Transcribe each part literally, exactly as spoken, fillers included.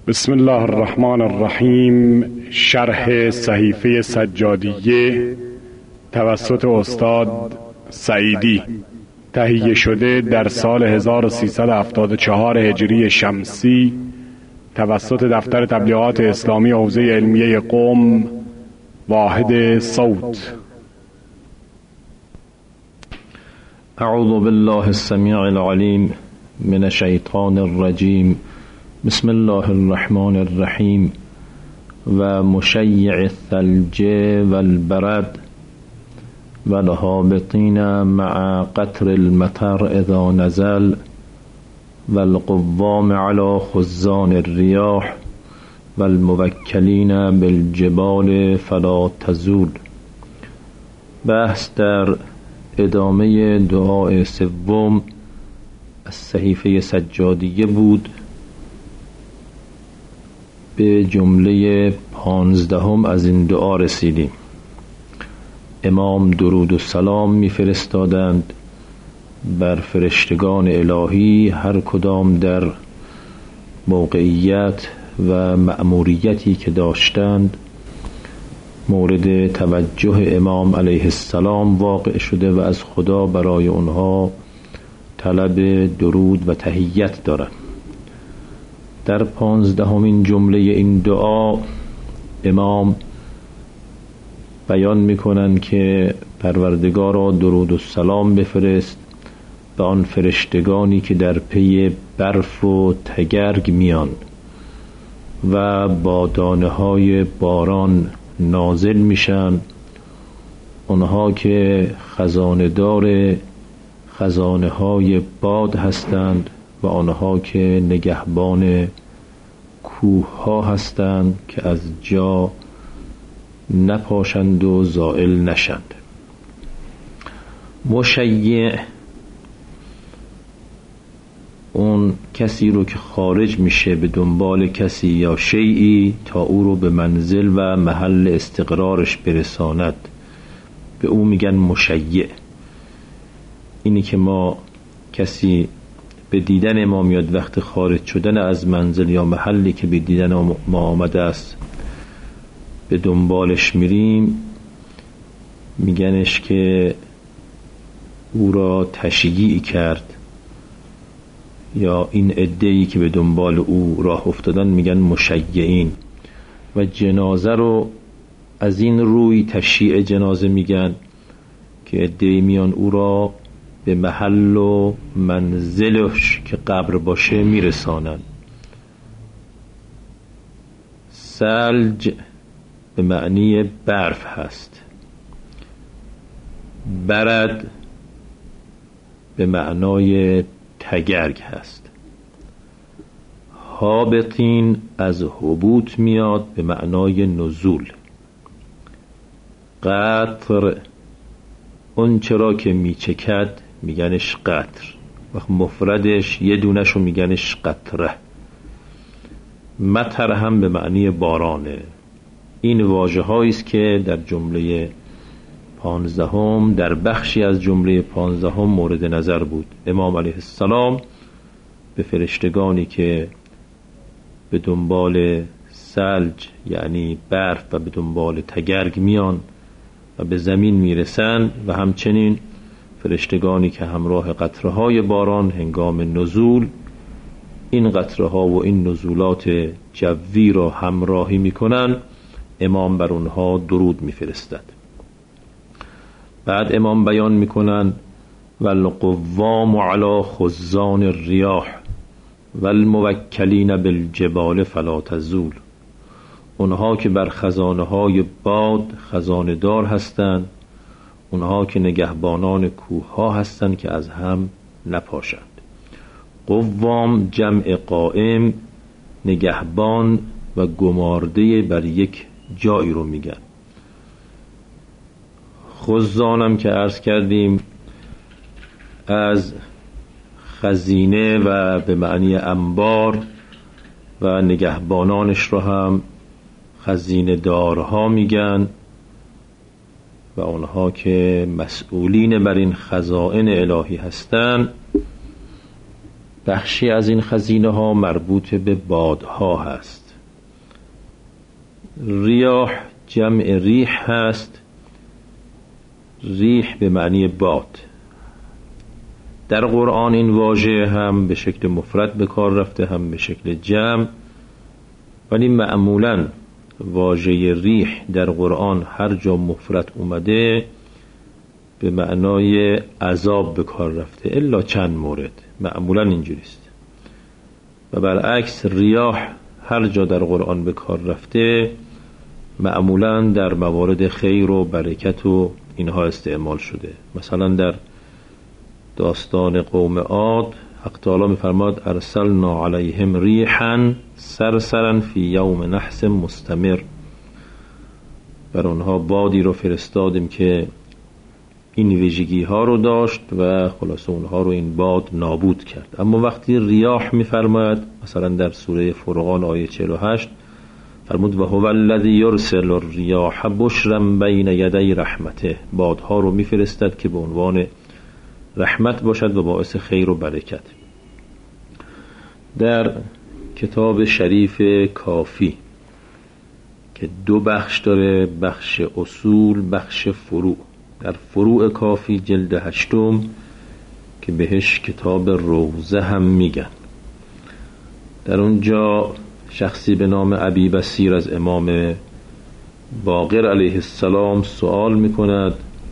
بسم الله الرحمن الرحیم. شرح صحیفه سجادیه توسط استاد سعیدی، تهیه شده در سال هزار و سیصد و هفتاد و چهار هجری شمسی توسط دفتر تبلیغات اسلامی حوزه علمیه قم، واحد صوت. اعوذ بالله السمیع العلیم من الشیطان الرجیم. بسم الله الرحمن الرحیم. و مشیع الثلج والبرد والهابطین مع قطر المطر اذا نزل والقوام على خزان الریاح والموکلین بالجبال فلا تزول. بحث در ادامه دعای سوم از صحیفه سجادیه بود. به جمله پانزدهم از این دعا رسیدیم. امام درود و سلام می فرستادند بر فرشتگان الهی، هر کدام در موقعیت و مأموریتی که داشتند مورد توجه امام علیه السلام واقع شده و از خدا برای آنها طلب درود و تحیت دارند. در پانزدهمین جمله این دعا امام بیان میکنند که پروردگارا درود و سلام بفرست به آن فرشتگانی که در پی برف و تگرگ میان و با دانه های باران نازل میشن، اونها که خزانه دار خزانه های باد هستند و آنها که نگهبان کوه ها هستند که از جا نپاشند و زائل نشند. مشیع اون کسی رو که خارج میشه به دنبال کسی یا شیئی تا او رو به منزل و محل استقرارش برساند، به او میگن مشیع. اینی که ما کسی به دیدن ما میاد وقت خارج شدن از منزل یا محلی که به دیدن ما آمده است به دنبالش میریم، میگنش که او را تشییع کرد، یا این عده‌ای که به دنبال او راه افتادن میگن مشیعین. و جنازه رو از این روی تشییع جنازه میگن که عده‌ای میان او را به محل و منزلش که قبر باشه میرسانن. ثلج به معنی برف هست، برد به معنای تگرگ هست، هابطین از هبوط میاد به معنای نزول، قطر اون چرا که میچکد میگنش قطر، وقت مفردش یه دونشو میگنش قطره. مطر هم به معنی بارانه. این واژه هاییست که در جمله پانزدهم، در بخشی از جمله پانزدهم مورد نظر بود. امام علیه السلام به فرشتگانی که به دنبال ثلج یعنی برف و به دنبال تگرگ میان و به زمین میرسن، و همچنین فرشتگانی که همراه قطره‌های باران هنگام نزول این قطره‌ها و این نزولات جوی را همراهی میکنن، امام بر اونها درود میفرستد. بعد امام بیان میکنن والقوام علی خزان الریاح والموکلین بالجبال فلا تزول. اونها که بر خزانه های باد خزانه دار هستند، اونها که نگهبانان کوه ها هستند که از هم نپاشند. قوام جمع قائم، نگهبان و گمارده بر یک جایی رو میگن. خزانم که عرض کردیم از خزینه و به معنی انبار، و نگهبانانش رو هم خزینه دارها میگن، و آنها که مسئولین بر این خزائن الهی هستند بخشی از این خزینه ها مربوط به بادها هست. ریاح جمع ریح هست. ریح به معنی باد. در قرآن این واژه هم به شکل مفرد به کار رفته هم به شکل جمع، ولی معمولاً واژه ریح در قرآن هر جا مفرد اومده به معنای عذاب به کار رفته، الا چند مورد معمولاً اینجوریست. و برعکس ریاح هر جا در قرآن به کار رفته معمولاً در موارد خیر و برکت و اینها استعمال شده. مثلا در داستان قوم عاد حق تعالی می‌فرماد ارسلنا علیهم ریحا سرسرا فی یوم نحس مستمر، بر اونها بادی رو فرستادیم که این ویژگی ها رو داشت و خلاص اونها رو این باد نابود کرد. اما وقتی ریاح می‌فرماید مثلا در سوره فرقان آیه چهل و هشت فرمود و هو الذی یرسل الریاح بشرا بین یدی رحمته، بادها رو میفرستد که به عنوان رحمت باشد و باعث خیر و برکت. در کتاب شریف کافی که دو بخش داره، بخش اصول، بخش فروع، در فروع کافی جلد هشتم که بهش کتاب روزه هم میگن، در اونجا شخصی به نام ابی بصیر از امام باقر علیه السلام سوال میکند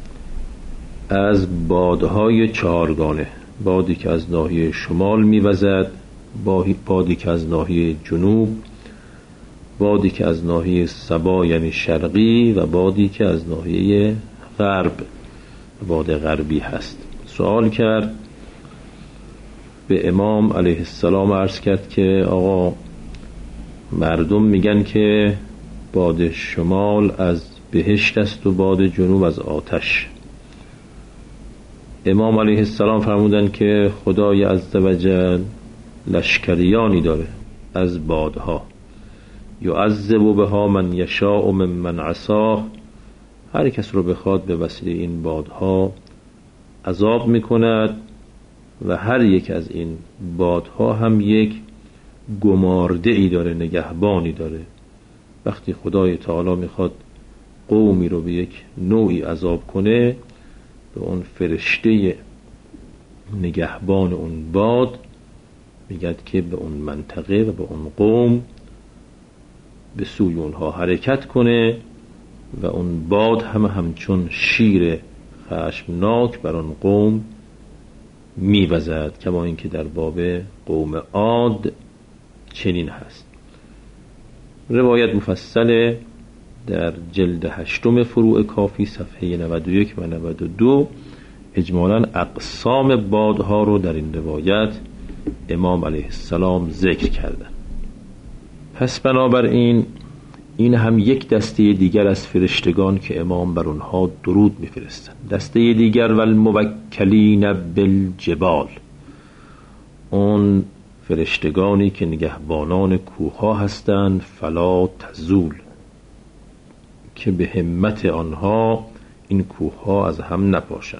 از بادهای چهارگانه، بادی که از ناحیه شمال میوزد، بادی که از ناحیه جنوب، بادی که از ناحیه سبا یعنی شرقی و بادی که از ناحیه غرب باد غربی هست. سوال کرد به امام علیه السلام، عرض کرد که آقا مردم میگن که باد شمال از بهشت است و باد جنوب از آتش. امام علیه السلام فرمودن که خدای عزوجل لشکریانی داره از بادها، یعذب بها من یشاء ممن عصاه، هر کس رو بخواد به وسیله این بادها عذاب میکند و هر یک از این بادها هم یک گمارده ای داره، نگهبانی داره. وقتی خدای تعالی میخواد قومی رو به یک نوعی عذاب کنه، به اون فرشته نگهبان اون باد میگد که به اون منطقه و به اون قوم به سوی اونها حرکت کنه و اون باد هم همچون شیر خشمناک بر اون قوم میوزد، کما اینکه در باب قوم عاد چنین هست. روایت مفصله در جلد هشتم فروع کافی صفحه نود و یک و نود و دو اجمالاً اقسام بادها رو در این روایت امام علیه السلام ذکر کردن. پس بنابراین این هم یک دسته دیگر از فرشتگان که امام بر اونها درود میفرستن. دسته دیگر والموکلین بالجبال، اون فرشتگانی که نگهبانان کوه‌ها هستند، فلا تزول، که به همت آنها این کوه‌ها از هم نپاشند.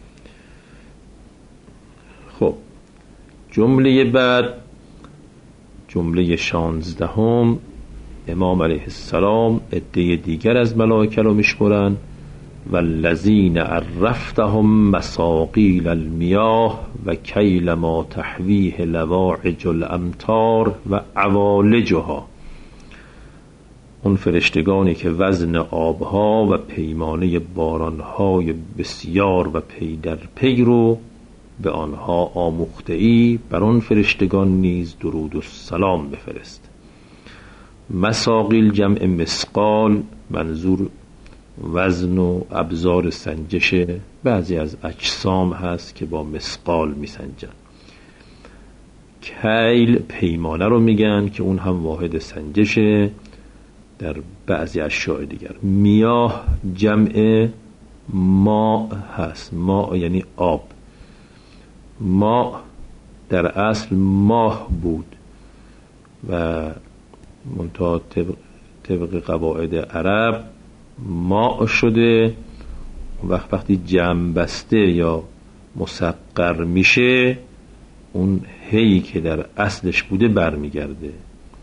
خب جمله بعد، جمله شانزدهم، امام علیه السلام عده دیگر از ملائکه رو میشمرن والذین عرفتهم مساقیل المیاه و کیل ما تحویه لواعج الامطار و عوالجها، اون فرشتگانی که وزن آبها و پیمانه بارانهای بسیار و پی در پی رو به آنها آموخته ای، بر آن فرشتگان نیز درود و سلام بفرست. مساقیل جمع مسقال، منظور وزن و ابزار سنجش بعضی از اجسام هست که با مسقال میسنجن. کیل پیمانه رو میگن که اون هم واحد سنجشه در بعضی اشیاء دیگر. میاه جمع ماء هست، ماء یعنی آب. ماء در اصل ماه بود و منتها طبق, طبق قواعد عرب ماء شده. وقت وقتی جمع بسته یا مسقر میشه اون هی که در اصلش بوده برمیگرده.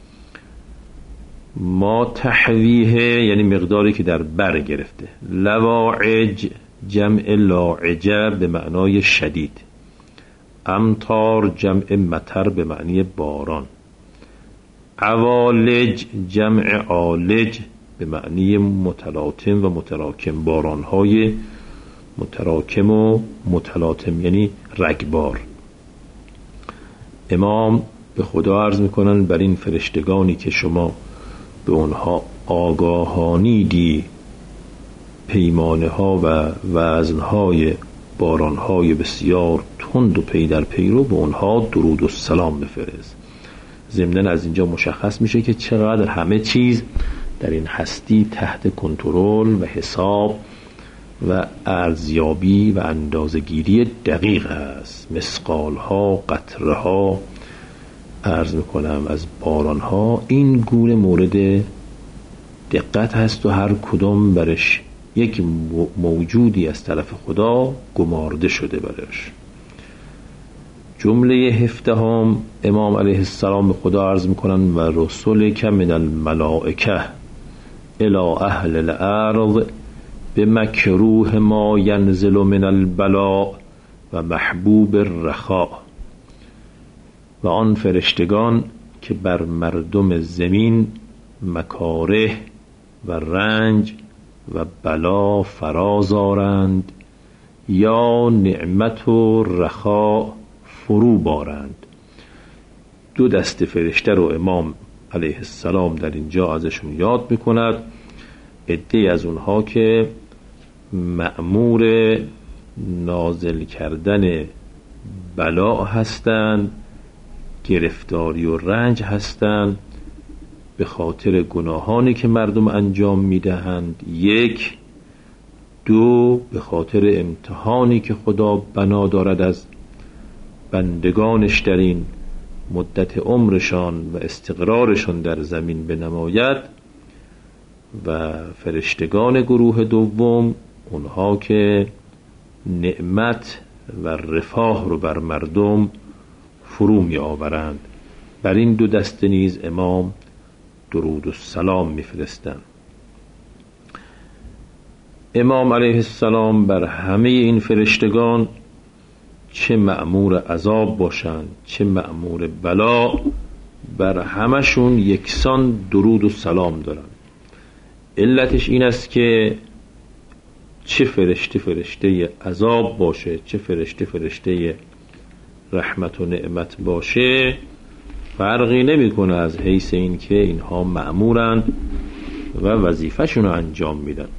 ما تحویه یعنی مقداری که در بر گرفته. لواعج جمع لاعجه به معنای شدید. امطار جمع مطر به معنی باران. عوالج جمع عالج به معنی متلاطم و متراکم، بارانهای متراکم و متلاطم یعنی رگبار. امام به خدا عرض میکنن بر این فرشتگانی که شما به اونها آگاهانیدی پیمانه ها و وزن های باران های بسیار تند و پی در پی رو به اونها درود و سلام بفرست. ضمناً از اینجا مشخص میشه که چقدر همه چیز در این هستی تحت کنترل و حساب و ارزیابی و اندازه‌گیری دقیق است. مسقال ها، قطره ها، عرض میکنم از باران ها، این گونه مورد دقت هست و هر کدام برش یک موجودی از طرف خدا گمارده شده برش. جمله هفدهم امام علیه السلام به خدا عرض میکنن و رسولک من الملائکه الی اهل الارض به مکروه ما ینزل من البلاء و محبوب الرخاء. و آن فرشتگان که بر مردم زمین مکاره و رنج و بلا فراز آرند یا نعمت و رخاء فرو بارند. دو دسته فرشته رو امام علیه السلام در اینجا ازشون یاد میکند. عده از اونها که مأمور نازل کردن بلا هستند، گرفتاری و رنج هستند به خاطر گناهانی که مردم انجام میدهند. یک دو به خاطر امتحانی که خدا بنا دارد از بندگانش در این مدت عمرشان و استقرارشان در زمین بنماید. و فرشتگان گروه دوم اونها که نعمت و رفاه رو بر مردم فرو می آورند. بر این دو دسته نیز امام درود و سلام می فرستند. امام علیه السلام بر همه این فرشتگان چه مأمور عذاب باشند چه مأمور بلا، بر همشون یکسان درود و سلام دارند. علتش این است که چه فرشته فرشته عذاب باشه چه فرشته فرشته رحمت و نعمت باشه فرقی نمیکنه از حیث این که اینها مأمورن و وظیفه‌شون رو انجام میدن.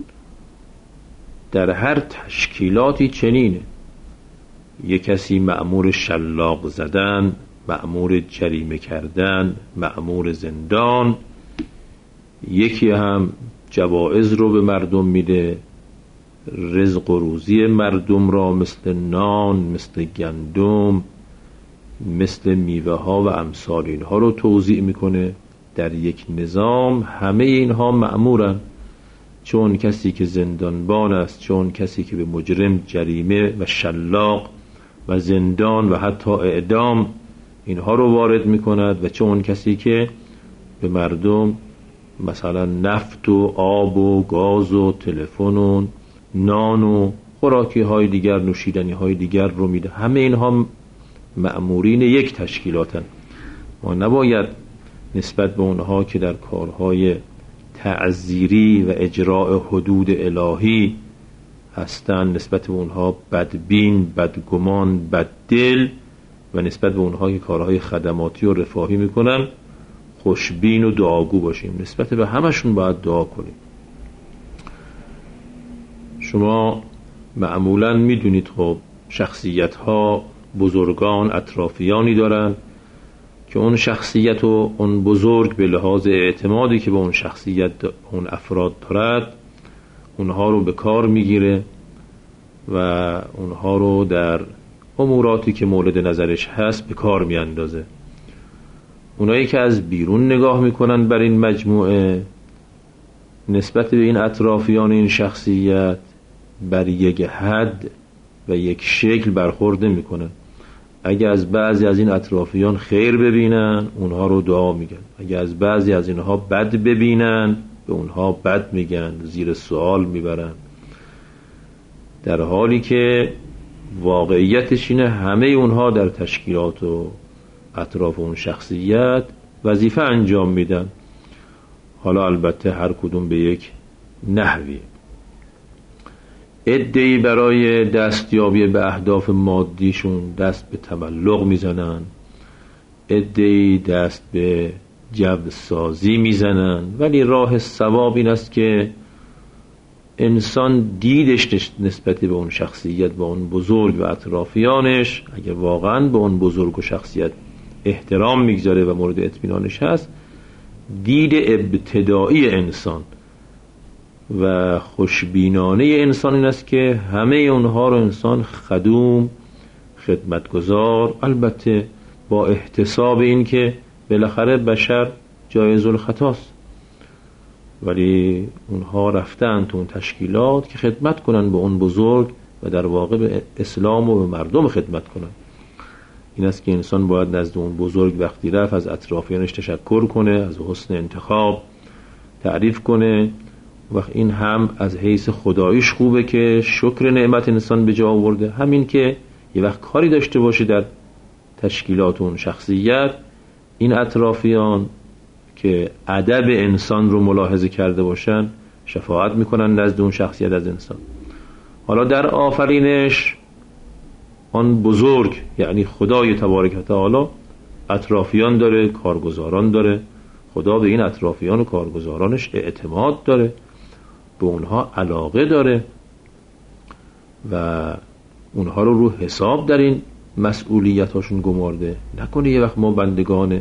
در هر تشکیلاتی چنینه. یک کسی مأمور شلاق زدن، مأمور جریمه کردن، مأمور زندان، یکی هم جوائز رو به مردم میده، رزق و روزی مردم را مثل نان، مثل گندم، مثل میوه ها و امثال اینها رو توزیع میکنه. در یک نظام همه اینها مأمورن، چون کسی که زندانبان است، چون کسی که به مجرم جریمه و شلاق و زندان و حتی اعدام اینها رو وارد میکند، و چون کسی که به مردم مثلا نفت و آب و گاز و تلفن و نان و خوراکی های دیگر، نوشیدنی های دیگر رو میده. همه اینها مأمورین یک تشکیلاتن. ما نباید نسبت به اونها که در کارهای تعزیری و اجراء حدود الهی هستند نسبت به اونها بدبین، بدگمان، بددل، و نسبت به اونها که کارهای خدماتی و رفاهی میکنن خوشبین و دعاگو باشیم. نسبت به همشون باید دعا کنیم. شما معمولا میدونید خب شخصیت ها بزرگان اطرافیانی دارن که اون شخصیت و اون بزرگ به لحاظ اعتمادی که به اون شخصیت اون افراد دارد اونها رو به کار میگیره و اونها رو در اموراتی که مورد نظرش هست به کار میاندازه. اونایی که از بیرون نگاه میکنن بر این مجموعه نسبت به این اطرافیان این شخصیت بر یک حد و یک شکل برخورد میکنن. اگه از بعضی از این اطرافیان خیر ببینن اونها رو دعا میگن، اگه از بعضی از اینها بد ببینن به اونها بد میگن، زیر سوال میبرن، در حالی که واقعیتش اینه همه اونها در تشکیلات و اطراف اون شخصیت وظیفه انجام میدن، حالا البته هر کدوم به یک نحوی. عده‌ای برای دستیابی به اهداف مادیشون دست به تملق میزنن، عده‌ای دست به جو سازی میزنن، ولی راه صواب این است که انسان دیدش نسبت به اون شخصیت و اون بزرگ و اطرافیانش، اگر واقعا به اون بزرگ و شخصیت احترام میگذاره و مورد اطمینانش هست، دید ابتدایی انسان و خوشبینانه انسان این است که همه اونها رو انسان خدوم، خدمتگزار، البته با احتساب این که بالاخره بشر جایز الخطاست، ولی اونها رفتن تو اون تشکیلات که خدمت کنن به اون بزرگ و در واقع به اسلام و به مردم خدمت کنن. این است که انسان باید نزد اون بزرگ وقتی رفت از اطرافیانش تشکر کنه، از حسن انتخاب تعریف کنه. وقت این هم از حیث خداییش خوبه که شکر نعمت انسان به جا آورده، همین که یه وقت کاری داشته باشه در تشکیلات اون شخصیت، این اطرافیان که ادب انسان رو ملاحظه کرده باشن شفاعت میکنن نزد اون شخصیت از انسان. حالا در آفرینش آن بزرگ یعنی خدای تبارک و تعالی اطرافیان داره، کارگزاران داره. خدا به این اطرافیان و کارگزارانش اعتماد داره، به اونها علاقه داره و اونها رو رو حساب در این مسئولیتاشون گمارده. نکنه یه وقت ما بندگان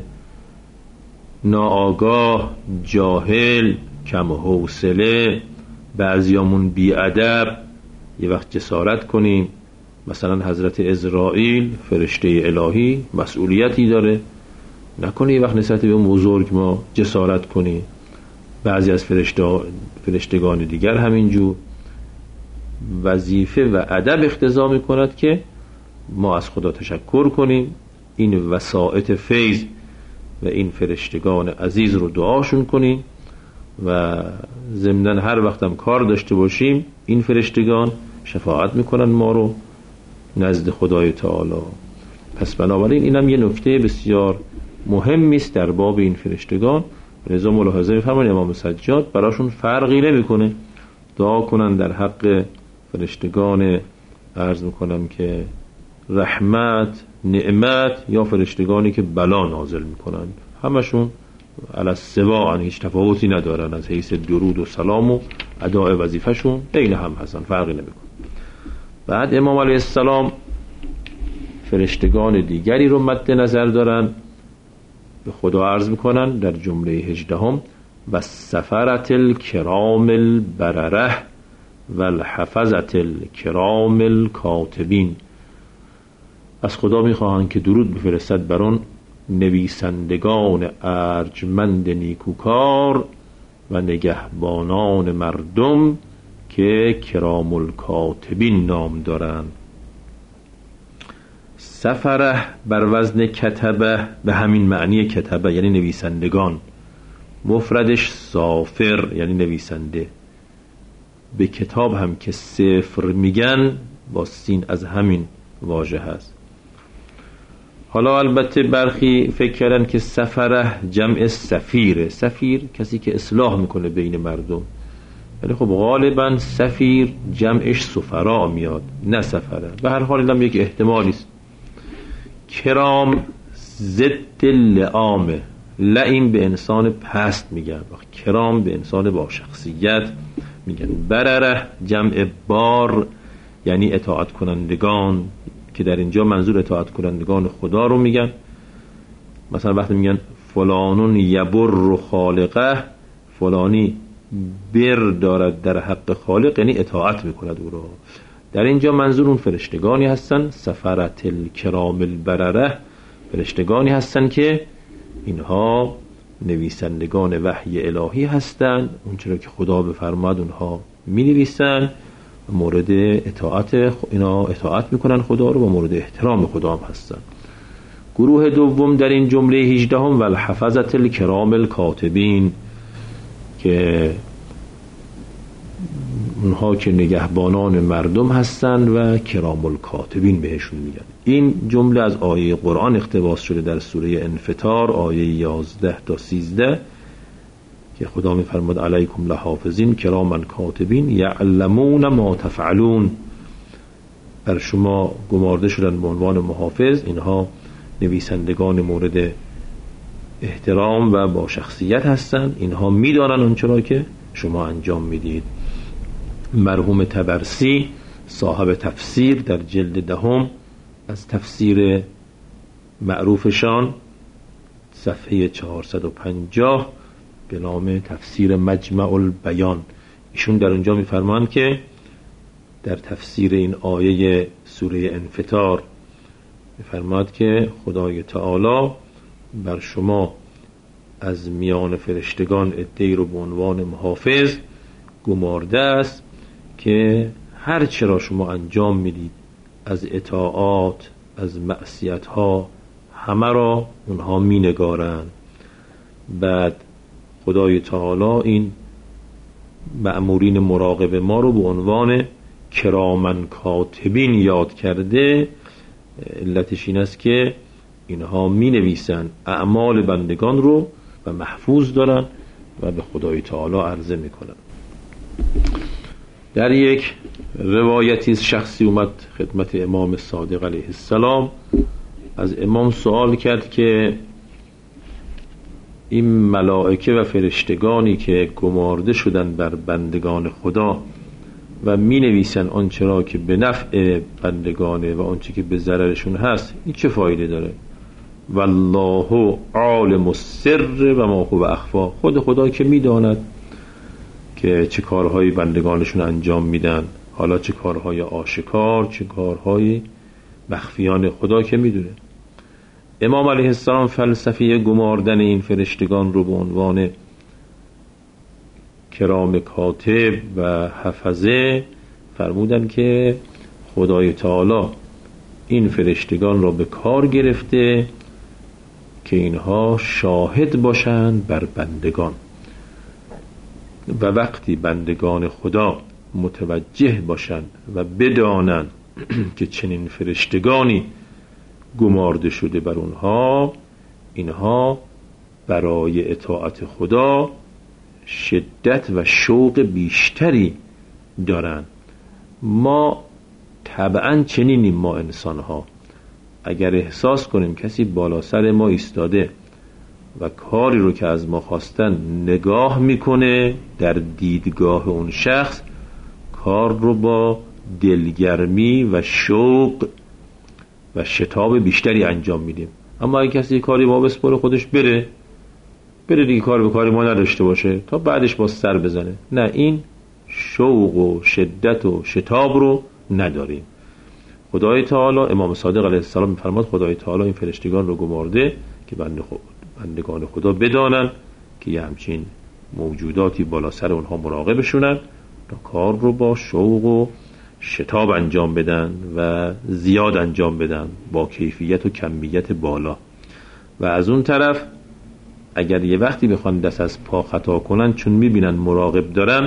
ناآگاه، جاهل، کم حوصله، بعضیامون بی‌ادب یه وقت جسارت کنیم. مثلا حضرت عزرائیل فرشته الهی مسئولیتی داره، نکنه یه وقت نسبت به اون بزرگ ما جسارت کنیم. بعضی از فرشته فرشتگان دیگر همینجور وظیفه و ادب اقتضا میکند که ما از خدا تشکر کنیم، این وسائط فیض و این فرشتگان عزیز رو دعاشون کنیم و ضمناً هر وقتم کار داشته باشیم این فرشتگان شفاعت میکنن ما رو نزد خدای تعالی. پس بنابراین اینم یه نکته بسیار مهمی است در باب این فرشتگان. لذا ملاحظه می‌فرمایید امام سجاد براشون فرقی نمیکنه دعا کنن در حق فرشتگان عرض میکنم که رحمت، نعمت یا فرشتگانی که بلا نازل میکنن، همشون علی السواء، هیچ تفاوتی ندارن از حیث درود و سلام و اداء وظیفه‌شون عین هم هستن، فرقی نمیکنه. بعد امام علیه السلام فرشتگان دیگری رو مد نظر دارن، به خدا عرض میکنن در جمله هجدهم و سفرت الکرام البرره و الحفظت الکرام الکاتبین. از خدا میخواهند که درود بفرستد بر اون نویسندگان ارجمند نیکوکار و نگهبانان مردم که کرام الکاتبین نام دارند. سفره بر وزن کتبه به همین معنی کتبه یعنی نویسندگان، مفردش سافر یعنی نویسنده. به کتاب هم که سفر میگن با سین از همین واژه هست. حالا البته برخی فکر کردن که سفره جمع سفیره، سفیر کسی که اصلاح میکنه بین مردم، ولی خب غالبا سفیر جمعش سفرا میاد نه سفره. به هر حال اینم یک احتمالی است. کرام ضد لعامه، لعیم به انسان پست میگن، کرام به انسان با شخصیت میگن. برره جمع بار یعنی اطاعت کنندگان، که در اینجا منظور اطاعت کنندگان خدا رو میگن. مثلا وقتی میگن فلانون یبر خالقه، فلانی بر دارد در حق خالق یعنی اطاعت میکند او رو. در اینجا منظور اون فرشتگانی هستن سفرت الکرام البرره، فرشتگانی هستن که اینها نویسندگان وحی الهی هستن، اون چرا که خدا بفرماد اونها می نویسن، مورد اطاعت اینا اطاعت میکنن خدا رو و مورد احترام خدا هم هستن. گروه دوم در این جمله هجدهم والحفظة الکرام الکاتبین، که اونها که نگهبانان مردم هستند و کرام الکاتبین بهشون میگن. این جمله از آیه قرآن اقتباس شده در سوره انفطار آیه یازده تا سیزده که خدا میفرماد علیکم لحافظین کراما کاتبین یعلمون ما تفعلون. بر شما گمارده شدن به عنوان محافظ، اینها نویسندگان مورد احترام و با شخصیت هستند، اینها میدانن اونچه را که شما انجام میدید. مرحوم طبرسی صاحب تفسیر در جلد دهم از تفسیر معروفشان صفحه چهارصد و پنجاه به نام تفسیر مجمع البیان، ایشون در اونجا میفرمان که در تفسیر این آیه سوره انفطار میفرماد که خدای تعالی بر شما از میان فرشتگان عده‌ای رو به عنوان محافظ گمارده است که هر چه را شما انجام میدید از اطاعات، از معصیت‌ها، همه را اونها مینگارند. بعد خدای تعالی این مأمورین مراقب ما رو به عنوان کرامن کاتبین یاد کرده. علتش این است که اینها می نویسن اعمال بندگان رو و محفوظ دارن و به خدای تعالی عرضه می کنن. در یک روایتی شخصی اومد خدمت امام صادق علیه السلام، از امام سوال کرد که این ملائکه و فرشتگانی که گمارده شدن بر بندگان خدا و می نویسن آنچه را که به نفع بندگانه و آنچه که به ضررشون هست، این چه فایده داره؟ والله عالم السر و ما هو اخفا، خود خدا که می داند که چه کارهایی بندگانشون انجام میدن، حالا چه کارهای آشکار چه کارهای مخفیانه، خدا که می دونه. امام علیه السلام فلسفه گماردن این فرشتگان رو به عنوان کرام کاتب و حفظه فرمودن که خدای تعالی این فرشتگان را به کار گرفته که اینها شاهد باشند بر بندگان، و وقتی بندگان خدا متوجه باشند و بدانند که چنین فرشتگانی گمارده شده بر اونها، اینها برای اطاعت خدا شدت و شوق بیشتری دارن. ما طبعا چنینیم، ما انسان ها اگر احساس کنیم کسی بالا سر ما ایستاده و کاری رو که از ما خواستن نگاه میکنه، در دیدگاه اون شخص کار رو با دلگرمی و شوق و شتاب بیشتری انجام میدیم. اما اگه کسی کاری ما بسپاره خودش بره بره دیگه، کار به کاری ما نداشته باشه تا بعدش با سر بزنه، نه، این شوق و شدت و شتاب رو نداریم. خدای تعالی، امام صادق علیه السلام میفرماد خدای تعالی این فرشتگان رو گمارده که بندگان خدا بدانن که یه همچین موجوداتی بالا سر اونها مراقبشونن تا کار رو با شوق و شتاب انجام بدن و زیاد انجام بدن با کیفیت و کمیت بالا. و از اون طرف اگر یه وقتی بخوان دست از پا خطا کنن، چون میبینن مراقب دارن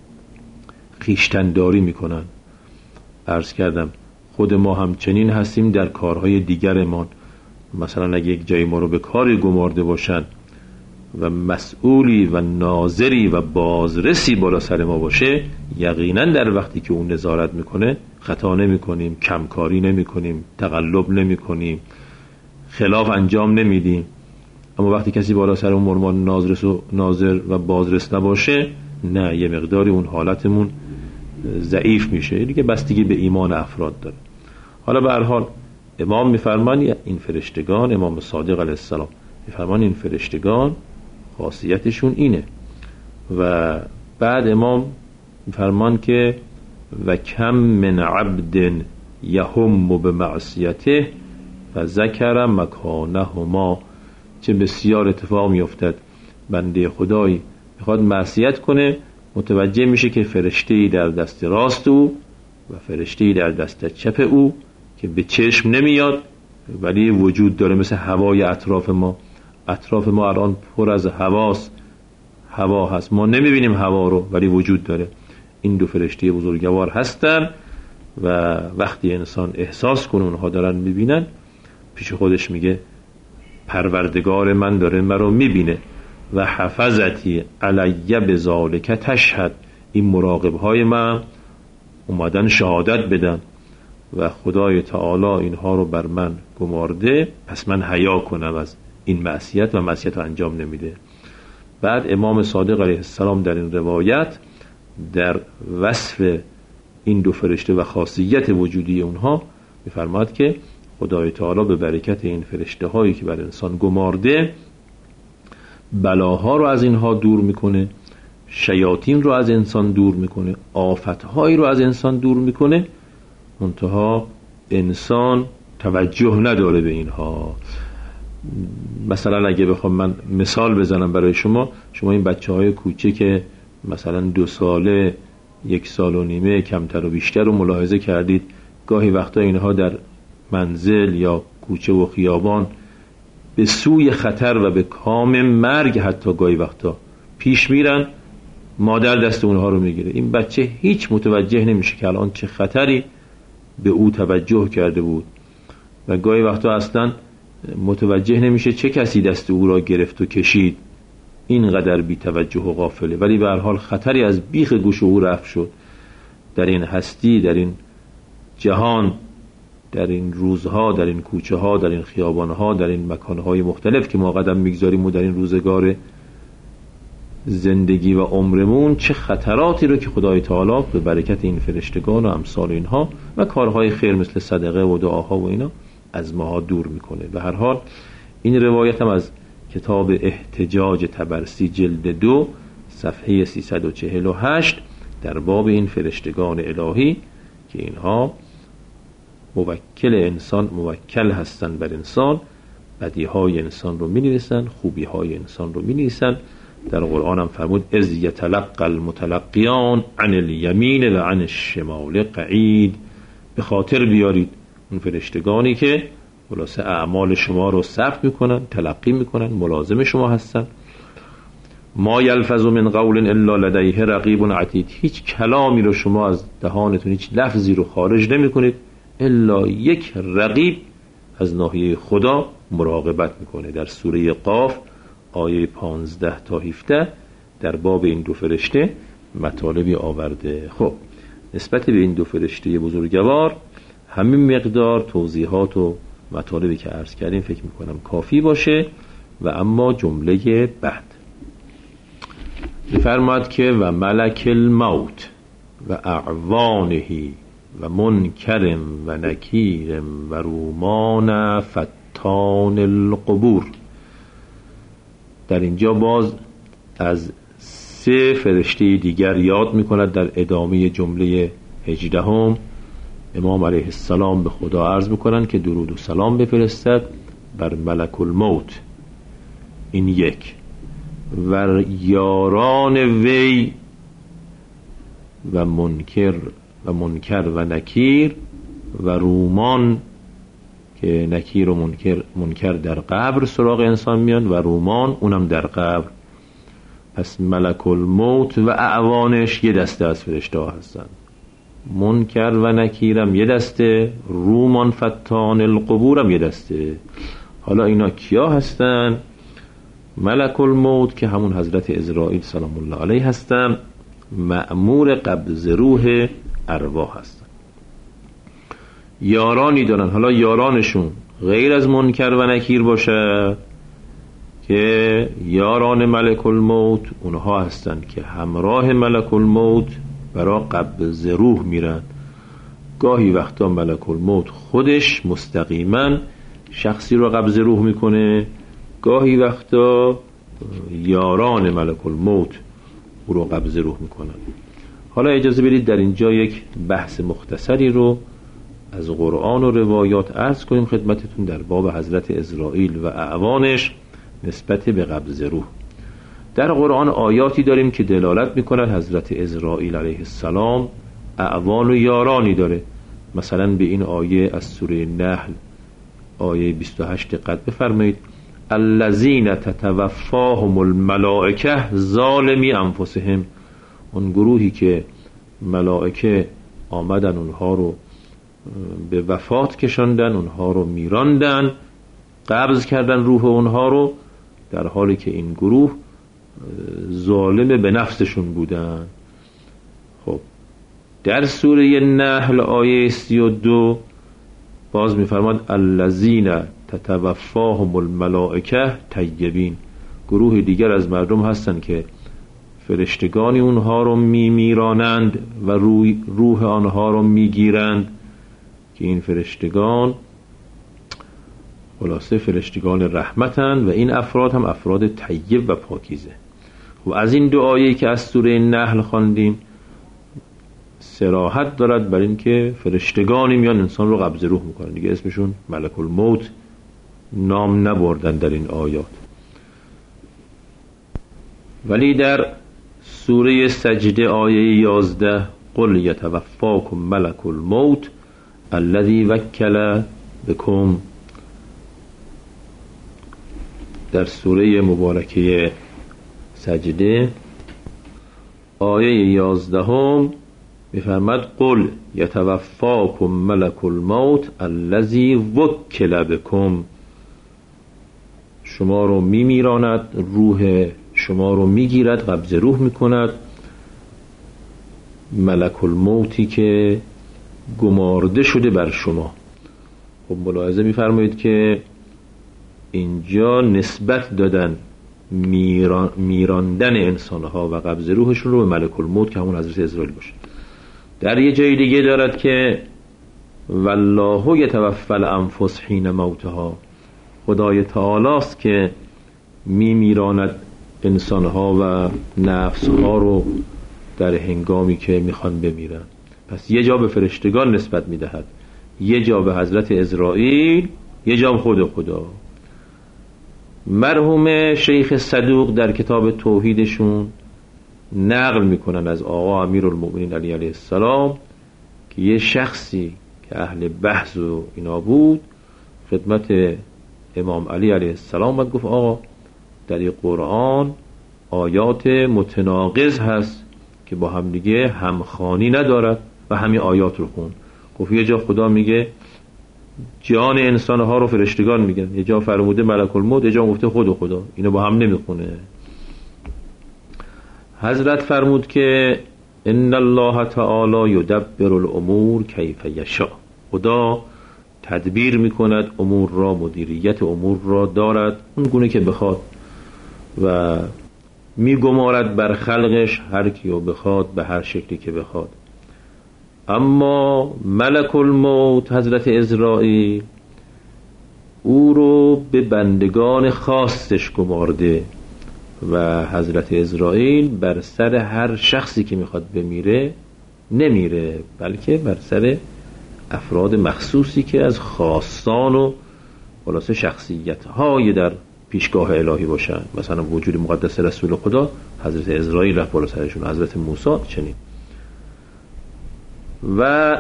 خیشتنداری میکنن. عرض کردم خود ما همچنین هستیم در کارهای دیگرمان. مثلا اگه یک جایی ما رو به کاری گمارده باشن و مسئولی و ناظری و بازرسی بالا سر ما باشه، یقینا در وقتی که اون نظارت میکنه خطا نمی کنیم، کمکاری نمی کنیم، تقلب نمی کنیم، خلاف انجام نمیدیم. اما وقتی کسی بالا سر اون مرمان ناظر و ناظر و بازرس نباشه، نه، یه مقداری اون حالتمون ضعیف میشه. دیگه بستگی به ایمان افراد داره. حالا به هر حال امام میفرمان این فرشتگان، امام صادق علیه السلام میفرمان این فرشتگان خاصیتشون اینه. و بعد امام میفرمان که و کم من عبد یهم بمعصیته و ذکر مکانهما، چه بسیار اتفاق میافتد بنده خدایی میخواد معصیت کنه، متوجه میشه که فرشته‌ای در دست راست او و فرشته‌ای در دست چپ او که به چشم نمیاد ولی وجود داره، مثل هوای اطراف ما. اطراف ما الان پر از هواست، هوا هست، ما نمیبینیم هوا رو ولی وجود داره. این دو فرشته بزرگوار هستن و وقتی انسان احساس کنه اونها دارن میبینن، پیش خودش میگه پروردگار من داره من رو میبینه. و حفظتی علیه بذالک تشهد، این مراقب های من اومدن شهادت بدن و خدای تعالی اینها رو بر من گمارده، پس من حیا کنم از این معصیت و معصیت رو انجام نمیده. بعد امام صادق علیه السلام در این روایت در وصف این دو فرشته و خاصیت وجودی اونها میفرماد که خدای تعالی به برکت این فرشته هایی که بر انسان گمارده بلاها رو از اینها دور میکنه، شیاطین رو از انسان دور میکنه، آفتهایی رو از انسان دور میکنه، منتها انسان توجه نداره به اینها. مثلا اگه بخوام من مثال بزنم برای شما، شما این بچه های کوچه که مثلا دو ساله، یک سال و نیمه، کمتر و بیشتر رو ملاحظه کردید، گاهی وقتا اینها در منزل یا کوچه و خیابان به سوی خطر و به کام مرگ حتی گاهی وقتا پیش میرن، مادر دست اونها رو میگیره. این بچه هیچ متوجه نمیشه که الان چه خطری به او توجه کرده بود و گاهی وقتا اصلا متوجه نمیشه چه کسی دست او را گرفت و کشید، اینقدر بی توجه و غافله. ولی به هر حال خطری از بیخ گوش او رفت شد. در این هستی، در این جهان، در این روزها، در این کوچه ها، در این خیابان ها، در این مکان های مختلف که ما قدم میگذاریم و در این روزگار زندگی و عمرمون، چه خطراتی رو که خدای تعالی به برکت این فرشتگان و امثال اینها و کارهای خیر مثل صدقه و دعاها و اینا از ماها دور میکنه. به هر حال این روایت هم از کتاب احتجاج طبرسی جلد دو صفحه سیصد و چهل و هشت در باب این فرشتگان الهی که اینها موکل انسان، موکل هستن بر انسان، بدیهای انسان رو می‌نویسن، خوبیهای انسان رو می‌نویسن. در قرآن هم فرمود اذ یتلقى المتلقیان عن الیمین و عن الشمال قعید. به خاطر بیارید اون فرشتگانی که خلاصه اعمال شما رو ثبت میکنن، تلقی میکنن، ملازم شما هستن. ما یلفظ من قول الا لدیه رقیب عتید، هیچ کلامی رو شما از دهانتون، هیچ لفظی رو خارج نمی کنید الا یک رقیب از ناحیه خدا مراقبت میکنه. در سوره قاف آیه پانزده تا هفده در باب این دو فرشته مطالبی آورده. خب نسبت به این دو فرشته بزرگوار همین مقدار توضیحات و مطالبی که عرض کردیم فکر میکنم کافی باشه. و اما جمله بعد میفرماد که و ملک الموت و اعوانه و منکر و نکیر و رومان فتان القبور. در اینجا باز از سه فرشته دیگر یاد میکند. در ادامه جمله هجدهم امام علیه السلام به خدا عرض میکنند که درود و سلام بفرستد بر ملک الموت، این یک، و یاران وی و منکر و منکر و نکیر و رومان، که نکیر و منکر منکر در قبر سراغ انسان میان و رومان اونم در قبر. پس ملک الموت و اعوانش یه دسته از فرشته ها هستن، منکر و نکیرم یه دسته، رومان فتان القبورم یه دسته. حالا اینا کیا هستن؟ ملک الموت که همون حضرت عزرائیل سلام الله علیه هستن، مأمور قبض روح ارواح هستن. یارانی دارن، حالا یارانشون غیر از منکر و نکیر باشه که یاران ملک الموت اونها هستن که همراه ملک الموت برای قبض روح میرن. گاهی وقتا ملک الموت خودش مستقیما شخصی رو قبض روح میکنه، گاهی وقتا یاران ملک الموت او رو قبض روح میکنن. حالا اجازه بدید در اینجا یک بحث مختصری رو از قرآن و روایات عرض کنیم خدمتتون در باب حضرت عزرائیل و اعوانش نسبت به قبض روح. در قرآن آیاتی داریم که دلالت میکنند حضرت عزرائیل علیه السلام اعوان و یارانی داره. مثلا به این آیه از سوره نحل آیه بیست و هشت دقت بفرمایید. الذین تتوفاهم الملائکه ظالمی انفسهم، اون گروهی که ملائکه آمدن اونها رو به وفات کشاندن، اونها رو میراندن، قبض کردن روح اونها رو، در حالی که این گروه ظالم به نفسشون بودن. خب در سوره نحل آیه سی و دو باز میفرماد الذین تتوفاهم الملائکه طیبین، گروه دیگر از مردم هستند که فرشتگانی اونها رو میمیرانند و روی روح آنها رو میگیرند، که این فرشتگان خلاصه فرشتگان رحمتند و این افراد هم افراد طیب و پاکیزه. و از این دو آیه که از سوره نحل خواندیم صراحت دارد بر این که فرشتگانی میان انسان رو قبض روح میکنن، دیگه اسمشون ملک الموت نام نبردن در این آیات. ولی در سوره سجده آیه یازده قل یتوفاکم ملک الموت الذی وکل بکم، در سوره مبارکه سجده آیه یازدهم میفرماد قل یتوفاکم ملک الموت الذی وکل بکم، شما رو میمیراند، روح شما رو میگیرد، قبض روح میکند ملک الموتی که گمارده شده بر شما. خب ملاحظه میفرمایید که اینجا نسبت دادن میران میراندن انسانها و قبض روحشون رو به ملک الموت که همون حضرت عزرائیل باشه. در یه جای دیگه دارد که والله یتوفی الانفس حین موتها، خدای تعالی است که میمیراند انسانها و نفسها رو در هنگامی که میخوان بمیرن. پس یه جا به فرشتگان نسبت میدهد، یه جا به حضرت عزرائیل، یه جا به خود خدا. مرحوم شیخ صدوق در کتاب توحیدشون نقل میکنن از آقا امیرالمؤمنین علی علیه السلام که یه شخصی که اهل بحث و اینا بود خدمت امام علی علیه السلام و گفت آقا در این قرآن آیات متناقض هست که با هم دیگه همخوانی ندارد و همین آیات رو خون. گفت یه جا خدا میگه جان انسانها رو فرشتگان میگن، یه جا فرموده ملک الموت، یه جا گفته خود خدا، اینو با هم نمیخونه. حضرت فرمود که ان الله تعالی یدبر الامور کیف یشاء، خدا تدبیر میکند امور را، مدیریت امور را دارد اون گونه که بخواد و میگمارد بر خلقش هر کیو بخواد به هر شکلی که بخواد. اما ملک الموت حضرت عزرائیل او رو به بندگان خاصش گمارده و حضرت عزرائیل بر سر هر شخصی که میخواد بمیره نمیره، بلکه بر سر افراد مخصوصی که از خاصان و خلاصه شخصیت های در پیشگاه الهی باشن، مثلا وجود مقدس رسول خدا حضرت عزرائیل رفت بالا سرشون، حضرت موسی چنین. و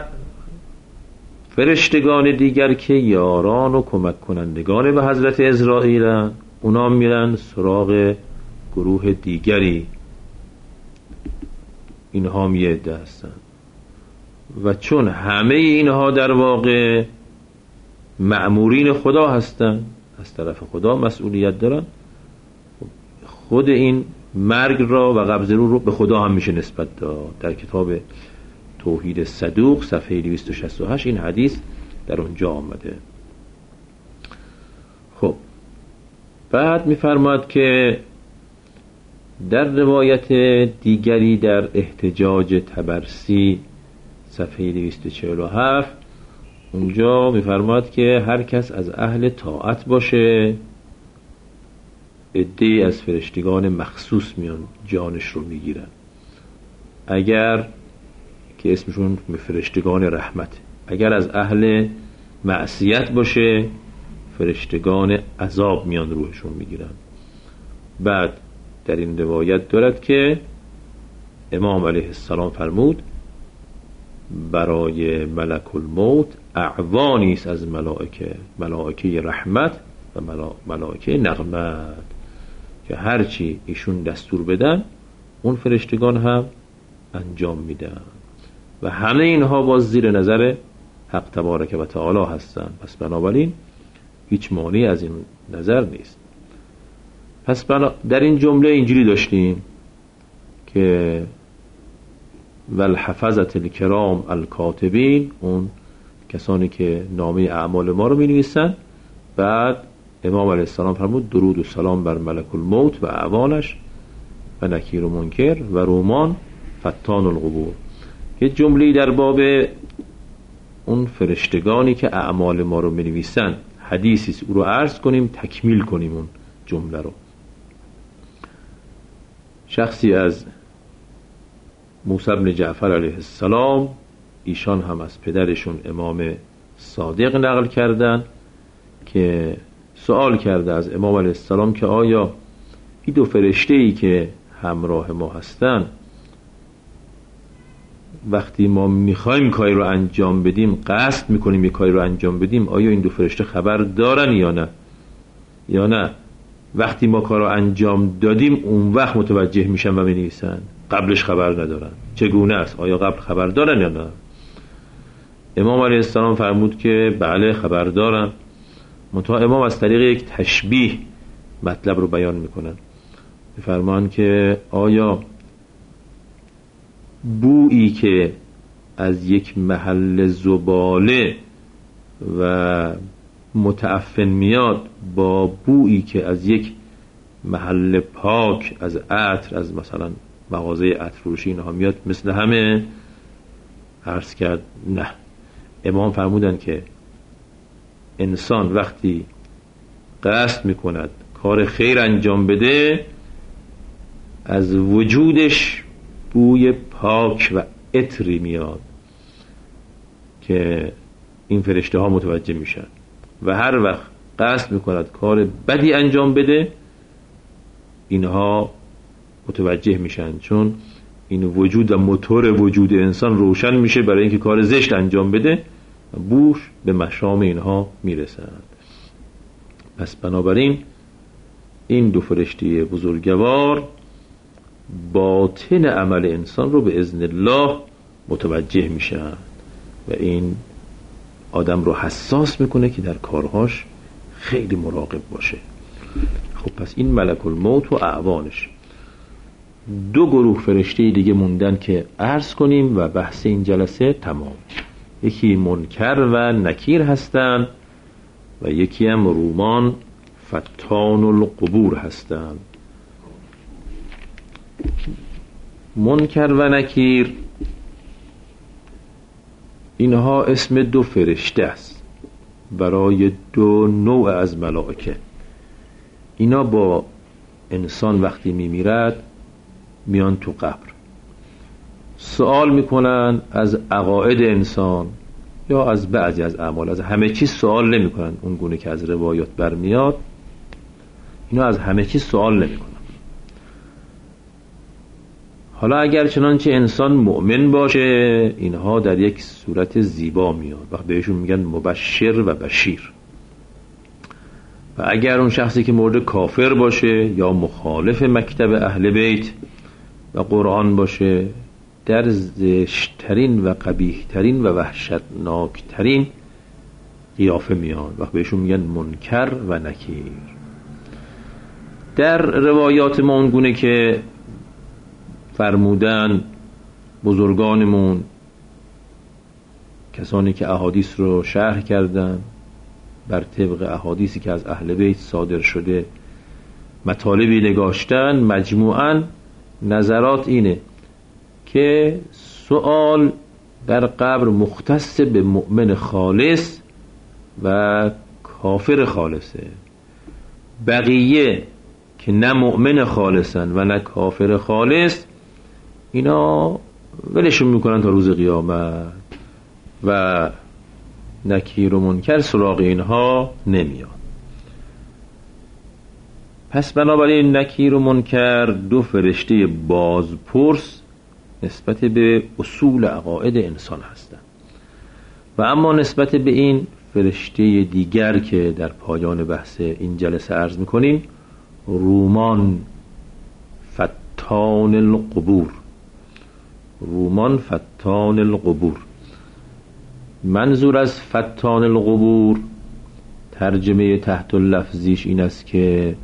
فرشتگان دیگر که یاران و کمک کنندگان به حضرت عزرائیل، اونا میرن سراغ گروه دیگری، اینها هم یه عده هستن و چون همه اینها در واقع مأمورین خدا هستن، از طرف خدا مسئولیت دارن، خود این مرگ را و قبض روح رو به خدا هم میشه نسبت داد. در کتاب توحید صدوق صفحه دویست و شصت و هشت این حدیث در اونجا آمده. خب بعد میفرماد که در روایت دیگری در احتجاج طبرسی صفحه دویست و چهل و هفت اونجا میفرماد که هر کس از اهل طاعت باشه عده‌ای از فرشتگان مخصوص میان جانش رو میگیرن، اگر که اسمشون فرشتگان رحمت، اگر از اهل معصیت باشه فرشتگان عذاب میان روحشون میگیرن. بعد در این روایت دارد که امام علیه السلام فرمود برای ملک الموت اعوانی است از ملائکه، ملائکه رحمت و ملائکه نقمت، که هرچی ایشون دستور بدن اون فرشتگان هم انجام میدن و همه اینها باز زیر نظر حق تبارک و تعالی هستن. پس بنابراین هیچ مانعی از این نظر نیست. پس در این جمله اینجوری داشتیم که والحفظة الکرام الکاتبین، اون کسانی که نامه اعمال ما رو می نویسن. بعد امام علیه السلام فرمود درود و سلام بر ملک الموت و اعوانش و نکیر و منکر و رومان فتان القبور. یه جمله در باب اون فرشتگانی که اعمال ما رو می نویسن حدیثی او رو عرض کنیم، تکمیل کنیم اون جمله رو. شخصی از موسی بن جعفر علیه السلام، ایشان هم از پدرشون امام صادق نقل کردن که سوال کرده از امام علیه السلام که آیا این دو فرشته ای که همراه ما هستن وقتی ما میخوایم کاری رو انجام بدیم، قصد میکنیم یک کاری رو انجام بدیم، آیا این دو فرشته خبر دارن یا نه؟ یا نه وقتی ما کار رو انجام دادیم اون وقت متوجه میشن و مینویسن، قبلش خبر ندارن؟ چگونه است؟ آیا قبل خبر دارن یا نه؟ امام علیه السلام فرمود که بله خبر دارن. منتها امام از طریق یک تشبیه مطلب رو بیان میکنن، فرمان که آیا بویی که از یک محل زباله و متعفن میاد با بویی که از یک محل پاک از عطر، از مثلا مغازه عطر فروشی اینها میاد مثل همه؟ عرض کرد نه. امام فرمودن که انسان وقتی قصد میکند کار خیر انجام بده، از وجودش بوی پاک و عطری میاد که این فرشته ها متوجه میشن، و هر وقت قصد میکند کار بدی انجام بده اینها متوجه میشن، چون این وجود و موتور وجود انسان روشن میشه برای اینکه کار زشت انجام بده، بوش به مشام اینها میرسند. پس بنابراین این دو فرشته بزرگوار باطن عمل انسان رو به اذن الله متوجه میشن و این آدم رو حساس میکنه که در کارهاش خیلی مراقب باشه. خب پس این ملک الموت و اعوانش. دو گروه فرشته دیگه موندن که عرض کنیم و بحث این جلسه تمام. یکی منکر و نکیر هستن و یکی هم رومان فتان القبور هستن. منکر و نکیر اینها اسم دو فرشته است برای دو نوع از ملائکه. اینا با انسان وقتی میمیرد میان تو قبر، سوال میکنن از عقاید انسان یا از بعضی از اعمال، از همه چیز سوال نمیکنن اون گونه که از روایات برمیاد. اینا از همه چیز سوال نمیکنن. حالا اگر چنانچه انسان مؤمن باشه اینها در یک صورت زیبا میاد و بهشون میگن مبشر و بشیر، و اگر اون شخصی که مورد کافر باشه یا مخالف مکتب اهل بیت و قرآن باشه در زشترین و قبیحترین و وحشتناکترین قیافه میاد و بهشون میگن منکر و نکیر. در روایات ما اونگونه که فرمودن بزرگانمون، کسانی که احادیث رو شرح کردن بر طبق احادیثی که از اهل بیت صادر شده مطالبی نگاشتن، مجموعاً نظرات اینه که سوال در قبر مختص به مؤمن خالص و کافر خالصه. بقیه که نه مؤمن خالصن و نه کافر خالص اینا ولشون میکنن تا روز قیامت و نکیر و منکر سراغ اینها نمیاد. پس بنابراین نکیر و منکر دو فرشته بازپرس نسبت به اصول عقاید انسان هستند. و اما نسبت به این فرشته دیگر که در پایان بحث این جلسه عرض میکنیم، رومان فتان القبور. رومان فتان القبور، منظور از فتان القبور ترجمه تحت اللفظیش این است که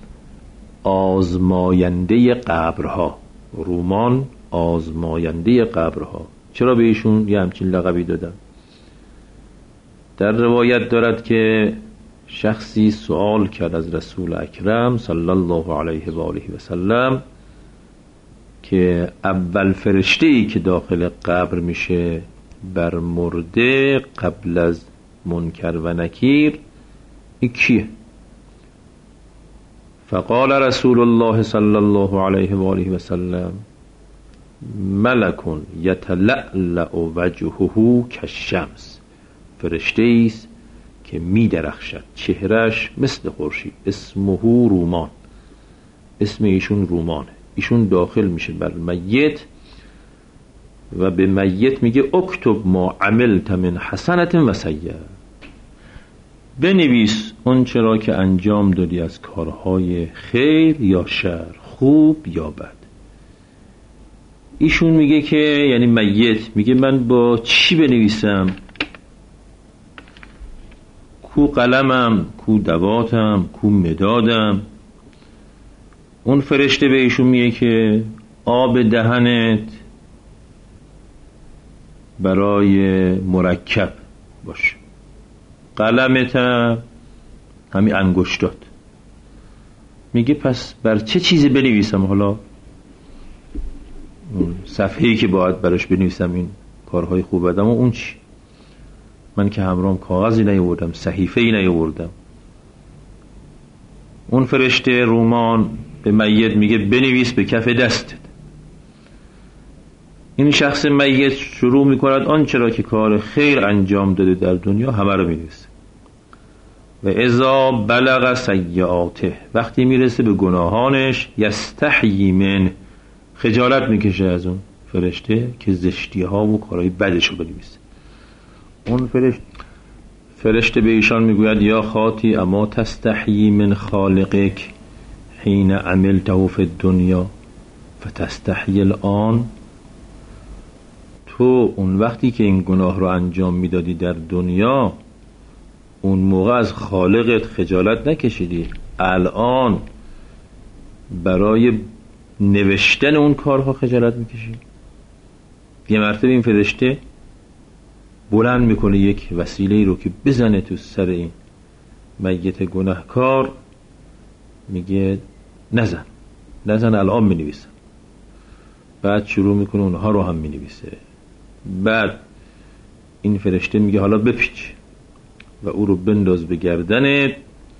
آزماینده قبرها. رومان آزماینده قبرها. چرا به ایشون یه همچین لقبی دادن؟ در روایت دارد که شخصی سوال کرد از رسول اکرم صلی الله علیه و آله و سلم که اول فرشته‌ای که داخل قبر میشه بر مرده قبل از منکر و نکیر این کیه؟ فقال رسول الله صلی الله علیه و آله و سلم ملک یتلألأ وجهه کالشمس. فرشته است که می درخشد چهرش مثل خورشید. اسمه رومان. اسم ایشون رومانه. ایشون داخل میشه بر میت و به میت میگه اکتب ما عملت من حسنت و سیئه. بنویس اون چرا که انجام دادی از کارهای خیر یا شر، خوب یا بد. ایشون میگه که یعنی میت میگه من با چی بنویسم؟ کو قلمم، کو دواتم، کو مدادم؟ اون فرشته به ایشون میگه که آب دهنت برای مرکب باشه، قلمت همین انگشتات. میگه پس بر چه چیزی بنویسم؟ حالا اون صفحه‌ای که باید براش بنویسم این کارهای خوب بدم و اون چی؟ من که همراهم کاغذی نیاوردم، صحیفه‌ای نیاوردم. اون فرشته رومان به میت میگه بنویس به کف دستت. این شخص میت شروع میکند آنچه را که کار خیر انجام داده در دنیا همه رو مینویسه. و اذا بلغ سیئاته، وقتی میرسه به گناهانش یستحیی من، خجالت میکشه از اون فرشته که زشتی ها و کارهای بدش رو بنویسه. اون فرشته فرشته به ایشان میگوید یا خاطی اما تستحیی من خالقک حین عملته فی الدنیا فتستحیی الان. تو اون وقتی که این گناه رو انجام میدادی در دنیا اون موقع از خالقت خجالت نکشیدی، الان برای نوشتن اون کارها خجالت میکشی؟ یه مرتبه این فرشته بلند میکنه یک وسیله رو که بزنه تو سر این میت گناهکار، میگه نزن نزن الان مینویسم. بعد شروع میکنه اونها رو هم مینویسه. بعد این فرشته میگه حالا بپیچ و او رو بنداز به گردنت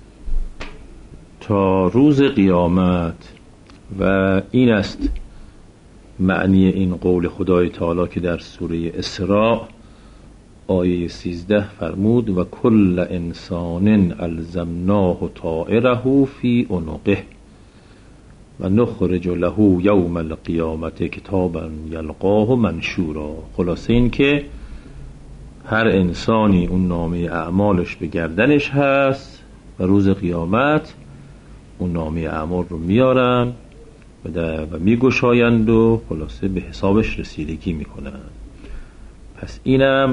تا روز قیامت. و این است معنی این قول خدای تعالی که در سوره اسراء آیه سیزده فرمود و کل انسان الزمناه طائره فی عنقه و نخرج له یوم القیامت کتابا یلقاه منشورا. خلاصه این که هر انسانی اون نامه اعمالش به گردنش هست و روز قیامت اون نامه اعمال رو میارن و, و میگشایند و خلاصه به حسابش رسیدگی میکنن. پس اینم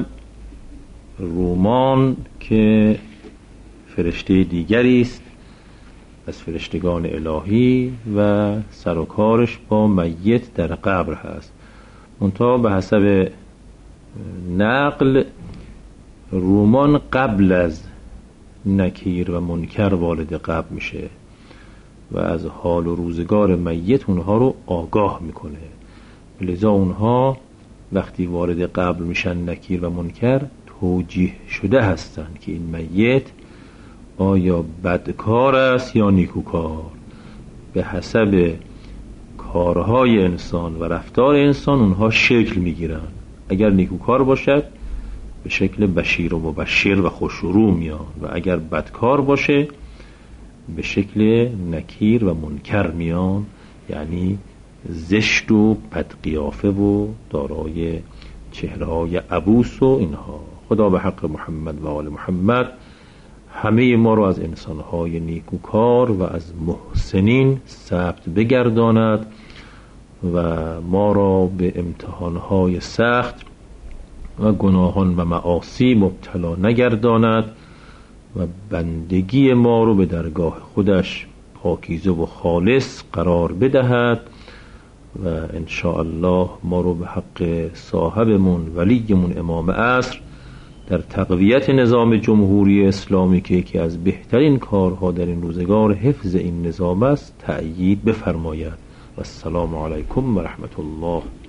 رومان که فرشته دیگری است از فرشتگان الهی و سر و کارش با میت در قبر هست. منتها به حسب نقل رومان قبل از نکیر و منکر وارد قبر میشه و از حال و روزگار میت اونها رو آگاه میکنه. لذا اونها وقتی وارد قبر میشن نکیر و منکر توجیه شده هستن که این میت آیا بدکار است یا نیکوکار. به حسب کارهای انسان و رفتار انسان اونها شکل میگیرن. اگر نیکوکار باشد به شکل بشیر و مبشر و خوشرو میان و اگر بدکار باشه به شکل نکیر و منکر میان، یعنی زشت و بدقیافه و دارای چهره‌های عبوس و اینها. خدا به حق محمد و آل محمد همه ما رو از انسانهای نیکوکار و از محسنین ثبت بگرداند و ما را به امتحانهای سخت و گناهان و معاصی مبتلا نگرداند و بندگی ما رو به درگاه خودش پاکیزه و خالص قرار بدهد و ان شاء الله ما رو به حق صاحبمون ولیمون امام عصر در تقویت نظام جمهوری اسلامی که یکی از بهترین کارها در این روزگار حفظ این نظام است تأیید بفرماید. و السلام علیکم و رحمت الله.